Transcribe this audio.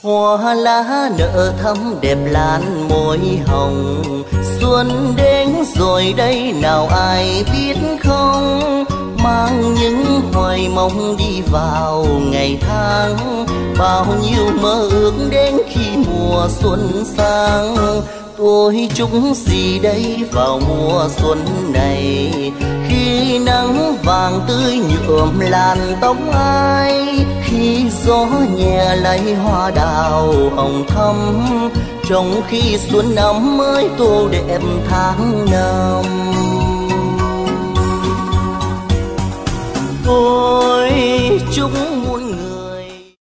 Hoa lá nở thắm đẹp lan môi hồng, xuân đến rồi đây nào ai biết không, mang những hoài mong đi vào ngày tháng, bao nhiêu mơ ước đến khi mùa xuân sang. Tôi chúc gì đây vào mùa xuân này, khi nắng vàng tươi nhuộm làn tóc ai, khi gió nhẹ lay hoa đào hồng thắm, trong khi xuân năm mới tô đẹp tháng năm. Tôi chúc muôn